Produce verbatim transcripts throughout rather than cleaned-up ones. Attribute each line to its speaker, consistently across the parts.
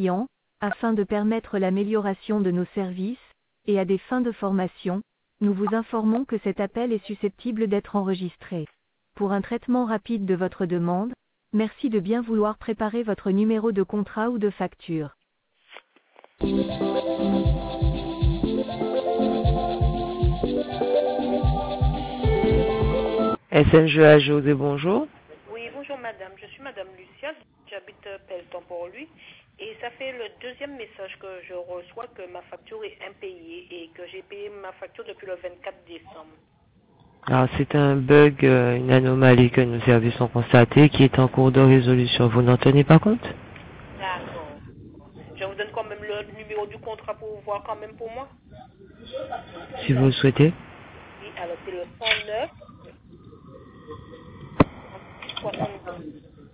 Speaker 1: clients, afin de permettre l'amélioration de nos services, et à des fins de formation, nous vous informons que cet appel est susceptible d'être enregistré. Pour un traitement rapide de votre demande, merci de bien vouloir préparer votre numéro de contrat ou de facture.
Speaker 2: S N G A José, bonjour.
Speaker 3: Oui, bonjour madame, je suis madame Lucia, j'habite Pelleton pour lui et ça fait le deuxième message que je reçois que ma facture est impayée et que j'ai payé ma facture depuis le vingt-quatre décembre.
Speaker 2: Alors c'est un bug, euh, une anomalie que nos services ont constaté qui est en cours de résolution. Vous n'en tenez pas compte?
Speaker 3: D'accord. Je vous donne quand même le numéro du contrat pour voir quand même pour moi.
Speaker 2: Si vous le souhaitez.
Speaker 3: Oui, alors c'est le cent neuf soixante-douze.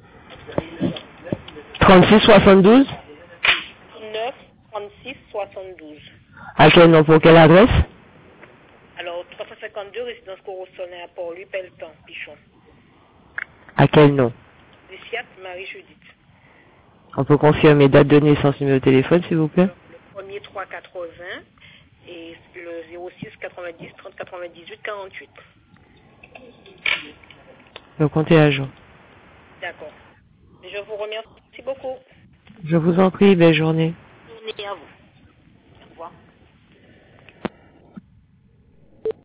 Speaker 2: trente-six soixante-douze.
Speaker 3: neuf trente-six soixante-douze.
Speaker 2: À quel nom, pour quelle adresse?
Speaker 3: Alors trois cent cinquante-deux résidence Corosonnet à Port-Louis, Pelleton, Pichon.
Speaker 2: À quel nom?
Speaker 3: Lucia Marie-Judith.
Speaker 2: On peut confirmer date de naissance, numéro de téléphone, s'il vous plaît?
Speaker 3: Le premier trois quatre-vingts et le zéro six quatre-vingt-dix trente quatre-vingt-dix-huit quarante-huit.
Speaker 2: Le compte est à jour.
Speaker 3: D'accord. Je vous remercie beaucoup.
Speaker 2: Je vous en prie, belle journée.
Speaker 3: Bonne journée à vous.